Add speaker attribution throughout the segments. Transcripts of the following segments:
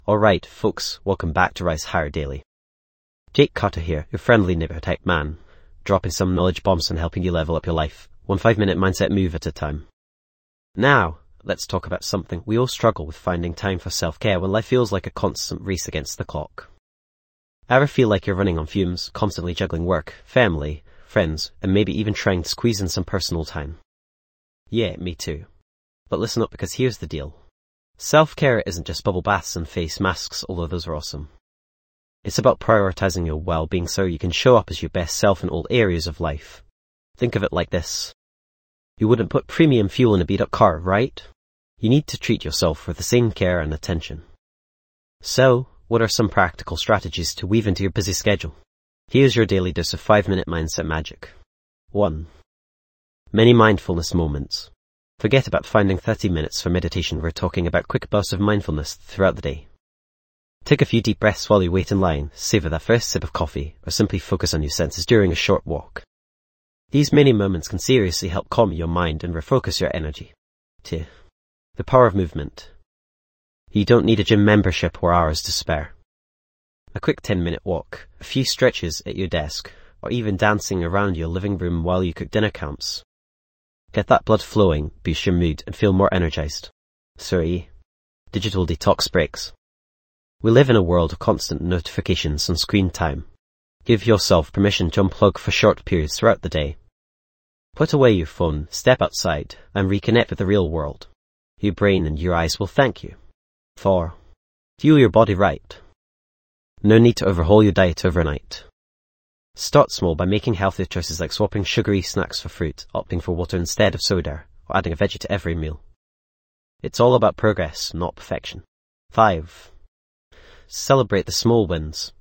Speaker 1: Alright, folks, welcome back to Rise Higher Daily. Jake Cutter here, your friendly neighborhood type man, dropping some knowledge bombs and helping you level up your life, 1 5-minute mindset move at a time. Now, let's talk about something we all struggle with, finding time for self-care when life feels like a constant race against the clock. Ever feel like you're running on fumes, constantly juggling work, family, friends, and maybe even trying to squeeze in some personal time? Yeah, me too. But listen up, because here's the deal. Self-care isn't just bubble baths and face masks, although those are awesome. It's about prioritizing your well-being so you can show up as your best self in all areas of life. Think of it like this. You wouldn't put premium fuel in a beat-up car, right? You need to treat yourself with the same care and attention. So, what are some practical strategies to weave into your busy schedule? Here's your daily dose of 5-minute mindset magic. 1. Many mindfulness moments. Forget about finding 30 minutes for meditation. We're talking about quick bursts of mindfulness throughout the day. Take a few deep breaths while you wait in line, savor that first sip of coffee, or simply focus on your senses during a short walk. These mini moments can seriously help calm your mind and refocus your energy. 2. The power of movement. You don't need a gym membership or hours to spare. A quick 10-minute walk, a few stretches at your desk, or even dancing around your living room while you cook dinner counts. Get that blood flowing, boost your mood, and feel more energized. 3. Digital detox breaks. We live in a world of constant notifications and screen time. Give yourself permission to unplug for short periods throughout the day. Put away your phone, step outside, and reconnect with the real world. Your brain and your eyes will thank you. 4. Fuel your body right. No need to overhaul your diet overnight. Start small by making healthier choices like swapping sugary snacks for fruit, opting for water instead of soda, or adding a veggie to every meal. It's all about progress, not perfection. 5. Celebrate the small wins.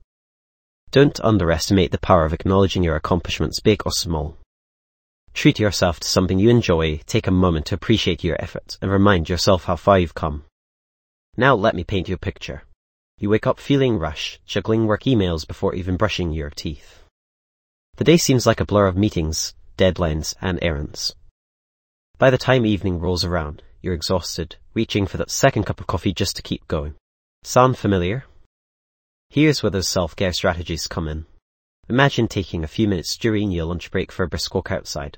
Speaker 1: Don't underestimate the power of acknowledging your accomplishments, big or small. Treat yourself to something you enjoy, take a moment to appreciate your effort, and remind yourself how far you've come. Now let me paint you a picture. You wake up feeling rushed, juggling work emails before even brushing your teeth. The day seems like a blur of meetings, deadlines, and errands. By the time evening rolls around, you're exhausted, reaching for that second cup of coffee just to keep going. Sound familiar? Here's where those self-care strategies come in. Imagine taking a few minutes during your lunch break for a brisk walk outside.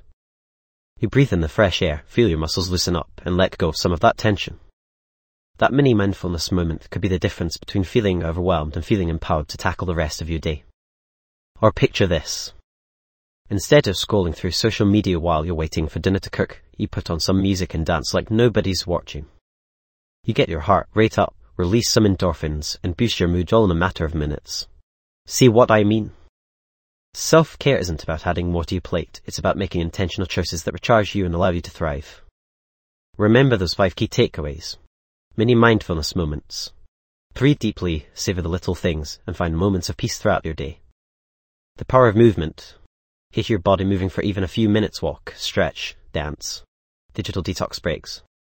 Speaker 1: You breathe in the fresh air, feel your muscles loosen up, and let go of some of that tension. That mini mindfulness moment could be the difference between feeling overwhelmed and feeling empowered to tackle the rest of your day. Or picture this. Instead of scrolling through social media while you're waiting for dinner to cook, you put on some music and dance like nobody's watching. You get your heart rate up, release some endorphins, and boost your mood all in a matter of minutes. See what I mean? Self-care isn't about adding more to your plate, it's about making intentional choices that recharge you and allow you to thrive. Remember those 5 key takeaways. Mini mindfulness moments. Breathe deeply, savor the little things, and find moments of peace throughout your day. The power of movement. Get your body moving for even a few minutes, walk, stretch, dance. Digital detox breaks.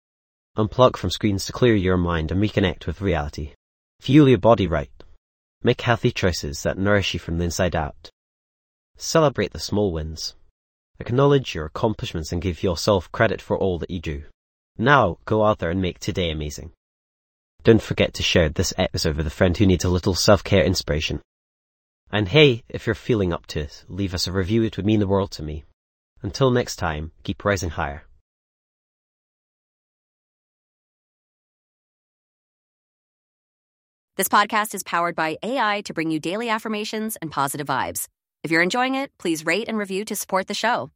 Speaker 1: Unplug from screens to clear your mind and reconnect with reality. Fuel your body right. Make healthy choices that nourish you from the inside out. Celebrate the small wins. Acknowledge your accomplishments and give yourself credit for all that you do. Now, go out there and make today amazing. Don't forget to share this episode with a friend who needs a little self-care inspiration. And hey, if you're feeling up to it, leave us a review, it would mean the world to me. Until next time, keep rising higher.
Speaker 2: This podcast is powered by AI to bring you daily affirmations and positive vibes. If you're enjoying it, please rate and review to support the show.